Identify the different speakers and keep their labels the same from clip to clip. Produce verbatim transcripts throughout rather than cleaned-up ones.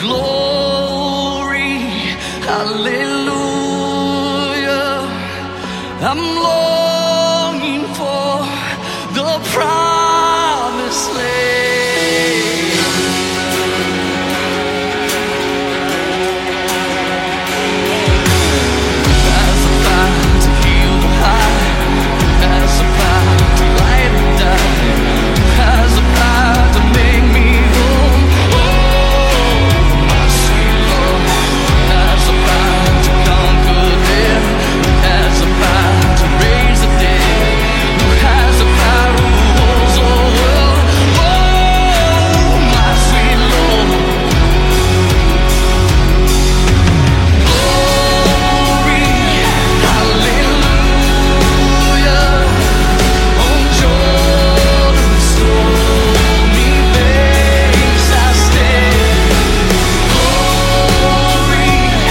Speaker 1: glory, hallelujah. I'm longing for the promised land. As a fire to heal the heart, as a fire to light the dark, as a fire to make me whole. Oh, my sweet Lord, as a fire to conquer death, as a fire to raise the dead, as a fire who holds the world. Oh, my sweet Lord. Glory, hallelujah. On Jordan's stormy banks I stand. Glory,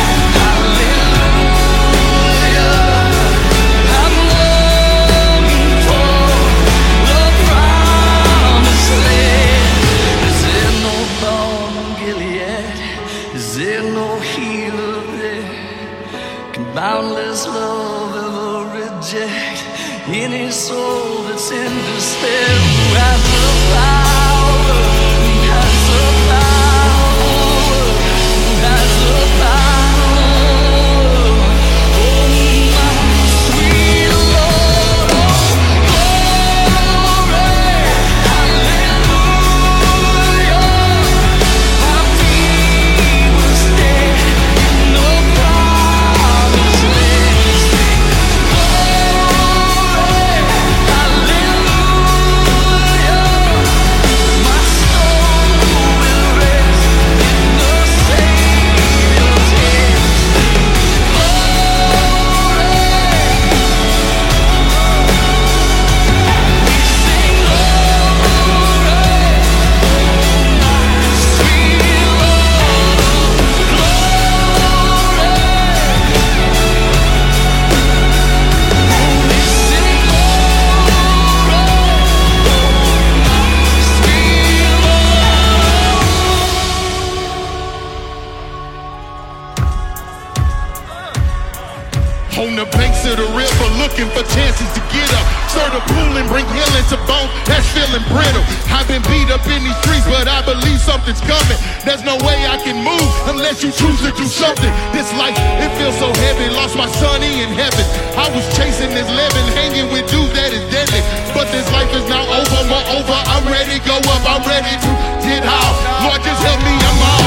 Speaker 1: hallelujah. I'm longing for the promised land. Is there no balm in Gilead? Is there no healer there? Can boundless love ever reject any soul that's in despair? Who has the power? Who has the power? Who has the power? Oh, my sweet Lord, oh, glory, hallelujah. My feet will stand in the promised land. Glory, hallelujah. My soul will rest in the Savior's hands. Glory, we sing glory, sweet Lord, glory. We sing
Speaker 2: On the banks of the river, looking for chances to get up. Stir the pool and bring healing to bones that's feeling brittle. I've been beat up in these streets, but I believe something's coming. There's no way I can move unless you choose to do something. This life, it feels so heavy. Lost my sonny in heaven. I was chasing this living, hanging with dudes that is deadly. But this life is now over, moreover, I'm ready to go up. I'm ready to get out. Lord, just help me, I'm out.